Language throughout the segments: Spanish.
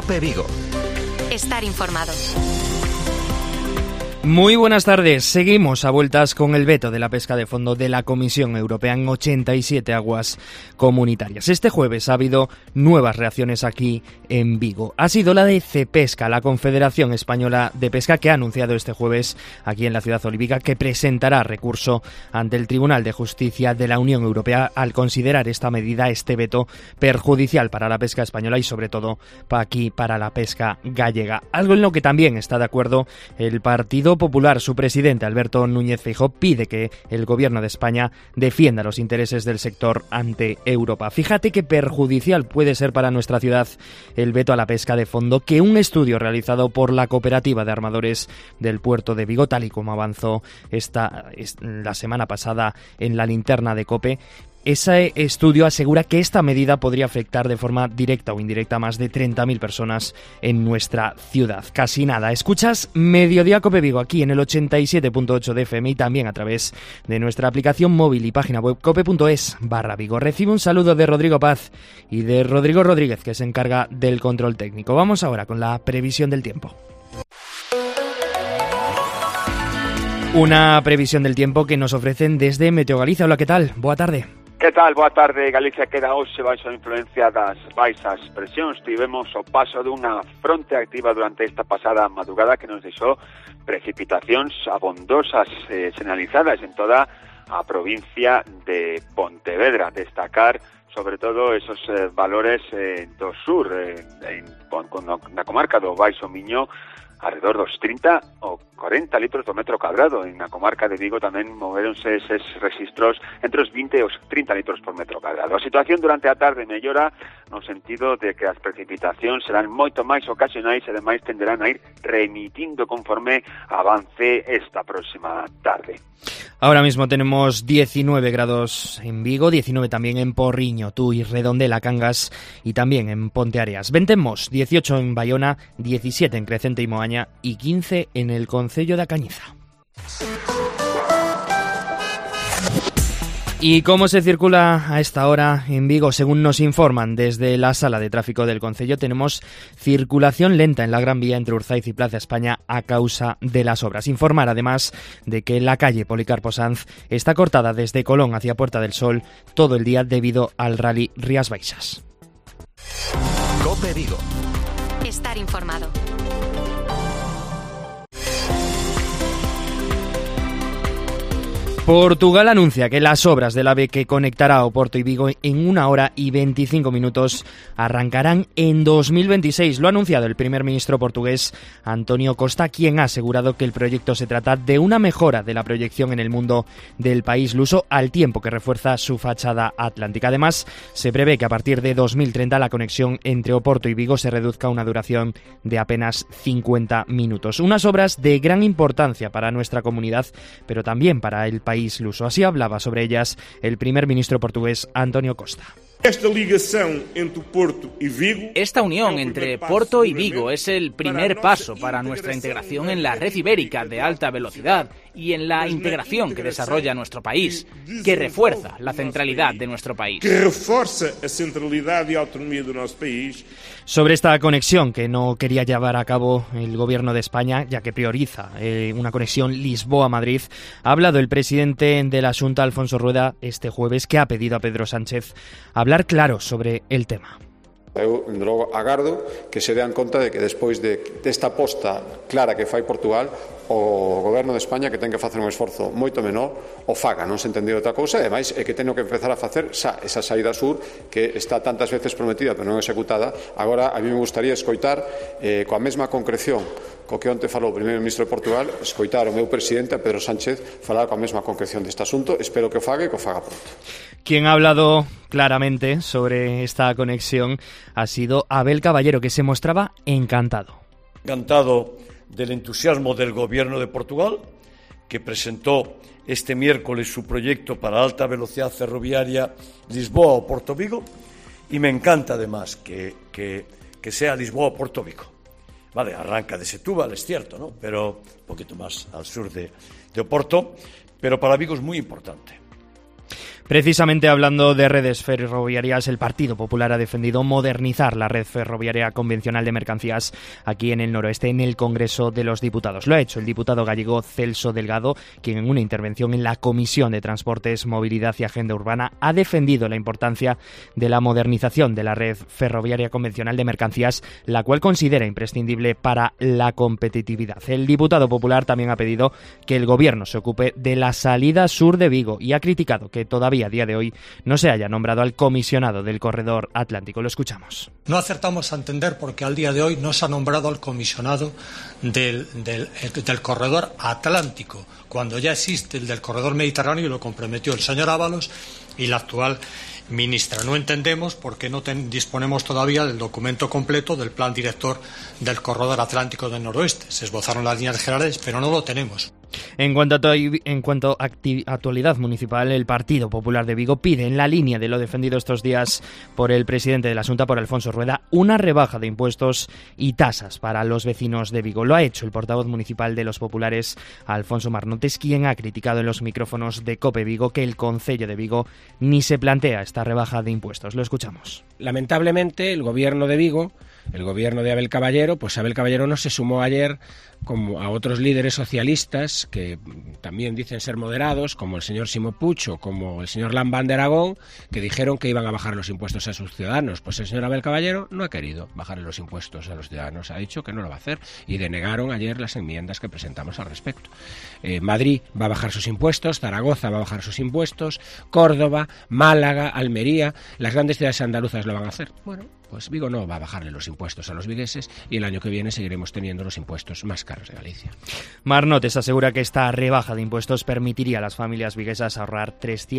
COPE Vigo. Estar informado. Muy buenas tardes. Seguimos a vueltas con el veto de la pesca de fondo de la Comisión Europea en 87 aguas comunitarias. Este jueves ha habido nuevas reacciones aquí en Vigo. Ha sido la de Cepesca, la Confederación Española de Pesca, que ha anunciado este jueves aquí en la ciudad olívica que presentará recurso ante el Tribunal de Justicia de la Unión Europea al considerar esta medida, este veto, perjudicial para la pesca española y sobre todo para la pesca gallega. Algo en lo que también está de acuerdo el Partido Popular. Su presidente, Alberto Núñez Feijóo, pide que el gobierno de España defienda los intereses del sector ante Europa. Fíjate qué perjudicial puede ser para nuestra ciudad el veto a la pesca de fondo, que un estudio realizado por la Cooperativa de Armadores del Puerto de Vigo, tal y como avanzó la semana pasada en la linterna de COPE, ese estudio asegura que esta medida podría afectar de forma directa o indirecta a más de 30.000 personas en nuestra ciudad. Casi nada. Escuchas Mediodía COPE Vigo aquí en el 87.8 de FM y también a través de nuestra aplicación móvil y página web cope.es/Vigo. Recibe un saludo de Rodrigo Paz y de Rodrigo Rodríguez, que se encarga del control técnico. Vamos ahora con la previsión del tiempo. Una previsión del tiempo que nos ofrecen desde Meteo Galicia. Hola, ¿qué tal? Boa tarde. Que tal? Boa tarde. Galicia queda hoxe baixo a influencia das baixas presións. Tivemos o paso dunha fronte activa durante esta pasada madrugada que nos deixou precipitacións abondosas señalizadas en toda a provincia de Pontevedra. Destacar sobre todo esos valores do sur, na comarca do Baixo Miño, alrededor dos 30 ou 40 litros por metro cuadrado. En la comarca de Vigo tamén moveronse eses registros entre os 20 e os 30 litros por metro cuadrado. A situación durante a tarde mellora no sentido de que as precipitacións serán moito máis ocasionais e ademais tenderán a ir remitindo conforme avance esta próxima tarde. Ahora mismo tenemos 19 grados en Vigo, 19 también en Porriño, Tui, Redondela, Cangas y también en Ponteareas. 20 en Mos, 18 en Bayona, 17 en Crecente y Moaña y 15 en el concello da Cañiza. ¿Y cómo se circula a esta hora en Vigo? Según nos informan desde la sala de tráfico del concello, tenemos circulación lenta en la Gran Vía entre Urzaiz y Plaza España a causa de las obras. Informar además de que la calle Policarpo Sanz está cortada desde Colón hacia Puerta del Sol todo el día debido al rally Rías Baixas. COPE Vigo. Estar informado. Portugal anuncia que las obras del AVE que conectará Oporto y Vigo en 1 hora y 25 minutos arrancarán en 2026. Lo ha anunciado el primer ministro portugués António Costa, quien ha asegurado que el proyecto se trata de una mejora de la proyección en el mundo del país luso, al tiempo que refuerza su fachada atlántica. Además, se prevé que a partir de 2030 la conexión entre Oporto y Vigo se reduzca a una duración de apenas 50 minutos. Unas obras de gran importancia para nuestra comunidad, pero también para el país luso. Así hablaba sobre ellas el primer ministro portugués António Costa. Esta unión entre Porto y Vigo es el primer paso para nuestra integración en la red ibérica de alta velocidad y en la integración que desarrolla nuestro país, que refuerza la centralidad de nuestro país. Sobre esta conexión que no quería llevar a cabo el gobierno de España, ya que prioriza una conexión Lisboa-Madrid, ha hablado el presidente de la Xunta, Alfonso Rueda, este jueves, que ha pedido a Pedro Sánchez hablar claro sobre el tema. Eu, logo, agardo que se dean conta de que despois desta aposta clara que fai Portugal, o goberno de España, que ten que facer un esforzo moito menor, o faga, non se entendeu outra cousa, e ademais é que teño que empezar a facer esa saída sur que está tantas veces prometida pero non executada. Agora, a mí me gustaría escoitar coa mesma concreción co que onte falou o primeiro ministro de Portugal, escoitar o meu presidente, a Pedro Sánchez, falar coa mesma concreción deste asunto. Espero que o faga e que o faga pronto. Quien ha hablado claramente sobre esta conexión ha sido Abel Caballero, que se mostraba encantado. Encantado del entusiasmo del gobierno de Portugal, que presentó este miércoles su proyecto para alta velocidad ferroviaria Lisboa-Porto Vigo, y me encanta además que sea Lisboa-Porto Vigo. Vale, arranca de Setúbal, es cierto, ¿no? Pero un poquito más al sur de Oporto, pero para Vigo es muy importante. Precisamente hablando de redes ferroviarias, el Partido Popular ha defendido modernizar la red ferroviaria convencional de mercancías aquí en el noroeste, en el Congreso de los Diputados. Lo ha hecho el diputado gallego Celso Delgado, quien en una intervención en la Comisión de Transportes, Movilidad y Agenda Urbana ha defendido la importancia de la modernización de la red ferroviaria convencional de mercancías, la cual considera imprescindible para la competitividad. El diputado popular también ha pedido que el Gobierno se ocupe de la salida sur de Vigo y ha criticado que todavía a día de hoy no se haya nombrado al comisionado del corredor atlántico. Lo escuchamos. No acertamos a entender por qué al día de hoy no se ha nombrado al comisionado del corredor atlántico, cuando ya existe el del corredor mediterráneo y lo comprometió el señor Ábalos y la actual ministra. No entendemos por qué no disponemos todavía del documento completo del plan director del corredor atlántico del noroeste. Se esbozaron las líneas generales, pero no lo tenemos. En cuanto a actualidad municipal, el Partido Popular de Vigo pide, en la línea de lo defendido estos días por el presidente de la Xunta, por Alfonso Rueda, una rebaja de impuestos y tasas para los vecinos de Vigo. Lo ha hecho el portavoz municipal de los populares, Alfonso Marnotes, quien ha criticado en los micrófonos de COPE Vigo que el concello de Vigo ni se plantea esta rebaja de impuestos. Lo escuchamos. Lamentablemente, el gobierno de Vigo, el gobierno de Abel Caballero, pues Abel Caballero no se sumó ayer como a otros líderes socialistas que también dicen ser moderados, como el señor Ximo Puig o como el señor Lambán de Aragón, que dijeron que iban a bajar los impuestos a sus ciudadanos. Pues el señor Abel Caballero no ha querido bajar los impuestos a los ciudadanos, ha dicho que no lo va a hacer y denegaron ayer las enmiendas que presentamos al respecto. Madrid va a bajar sus impuestos, Zaragoza va a bajar sus impuestos, Córdoba, Málaga, Almería, las grandes ciudades andaluzas lo van a hacer. Bueno, pues Vigo no va a bajarle los impuestos a los vigueses y el año que viene seguiremos teniendo los impuestos más caros de Galicia. Marnotes asegura que esta rebaja de impuestos permitiría a las familias viguesas ahorrar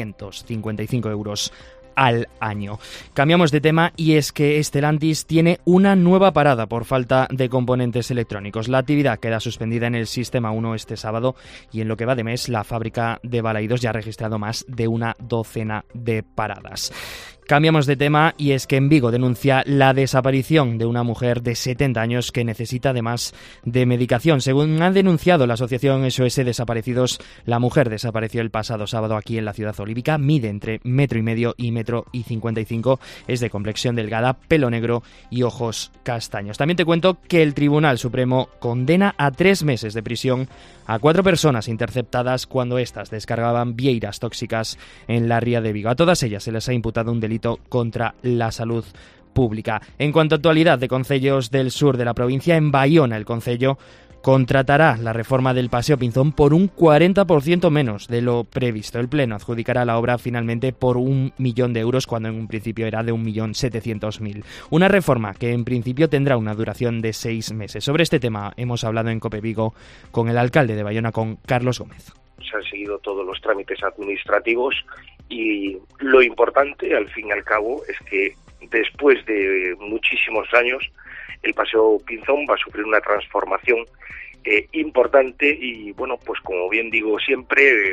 355 euros al año. Cambiamos de tema y es que Stellantis tiene una nueva parada por falta de componentes electrónicos. La actividad queda suspendida en el Sistema 1 este sábado y en lo que va de mes la fábrica de Balaídos ya ha registrado más de una docena de paradas. Cambiamos de tema y es que en Vigo denuncia la desaparición de una mujer de 70 años que necesita además de medicación. Según ha denunciado la asociación SOS Desaparecidos, la mujer desapareció el pasado sábado aquí en la ciudad olímpica, mide entre 1,5 metros y 1,55 m, es de complexión delgada, pelo negro y ojos castaños. También te cuento que el Tribunal Supremo condena a 3 meses de prisión a 4 personas interceptadas cuando éstas descargaban vieiras tóxicas en la ría de Vigo. A todas ellas se les ha imputado un delito contra la salud pública. En cuanto a actualidad de concellos del sur de la provincia, en Baiona el concello contratará la reforma del Paseo Pinzón por un 40% menos de lo previsto. El Pleno adjudicará la obra finalmente por 1 millón de euros cuando en un principio era de 1.700.000. Una reforma que en principio tendrá una duración de 6 meses. Sobre este tema hemos hablado en COPE Vigo con el alcalde de Baiona, con Carlos Gómez. Se han seguido todos los trámites administrativos y lo importante, al fin y al cabo, es que después de muchísimos años el Paseo Pinzón va a sufrir una transformación importante y, bueno, pues como bien digo siempre,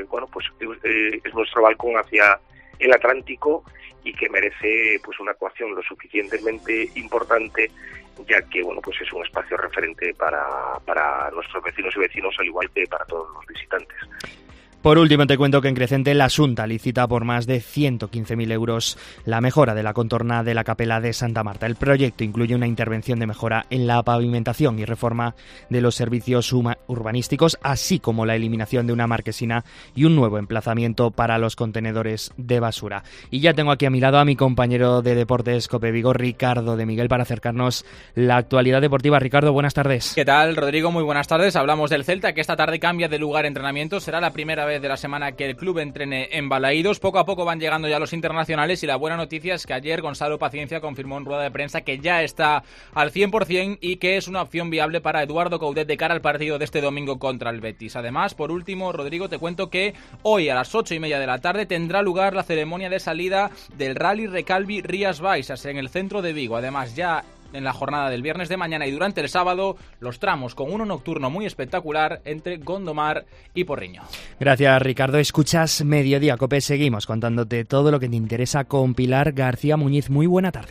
es nuestro balcón hacia el Atlántico y que merece pues una actuación lo suficientemente importante, ya que, bueno, pues es un espacio referente para nuestros vecinos y vecinos, al igual que para todos los visitantes. Por último, te cuento que en Crecente la Xunta licita por más de 115.000 euros la mejora de la contorna de la Capela de Santa Marta. El proyecto incluye una intervención de mejora en la pavimentación y reforma de los servicios urbanísticos, así como la eliminación de una marquesina y un nuevo emplazamiento para los contenedores de basura. Y ya tengo aquí a mi lado a mi compañero de Deportes COPE Vigo, Ricardo de Miguel, para acercarnos la actualidad deportiva. Ricardo, buenas tardes. ¿Qué tal, Rodrigo? Muy buenas tardes. Hablamos del Celta, que esta tarde cambia de lugar de entrenamiento. Será la primera vez de la semana que el club entrene en Balaídos. Poco a poco van llegando ya los internacionales y la buena noticia es que ayer Gonzalo Paciencia confirmó en rueda de prensa que ya está al 100% y que es una opción viable para Eduardo Coudet de cara al partido de este domingo contra el Betis. Además, por último, Rodrigo, te cuento que hoy a las 8:30 de la tarde tendrá lugar la ceremonia de salida del Rally Recalvi Rías Baixas en el centro de Vigo. Además, ya en la jornada del viernes de mañana y durante el sábado, los tramos con uno nocturno muy espectacular entre Gondomar y Porriño. Gracias, Ricardo. Escuchas Mediodía Cope. Seguimos contándote todo lo que te interesa con Pilar García Muñiz. Muy buena tarde.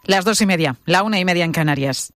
Las 2:30, la 1:30 en Canarias.